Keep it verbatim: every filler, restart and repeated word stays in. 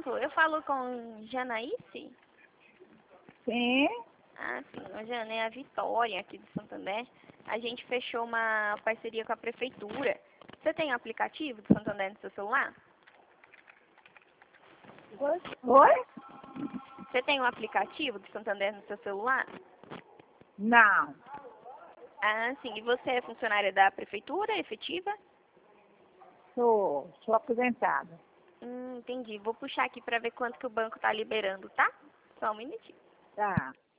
Eu falo com Janaíce? Sim. Ah, sim. Ô, Jana, é a Vitória aqui do Santander. A gente fechou uma parceria com a prefeitura. Você tem o aplicativo do Santander no seu celular? Oi? Você tem o aplicativo do Santander no seu celular? Não. Ah, sim. E você é funcionária da prefeitura, efetiva? Sou, sou aposentada. Hum, entendi. Vou puxar aqui para ver quanto que o banco tá liberando, tá? Só um minutinho. Tá.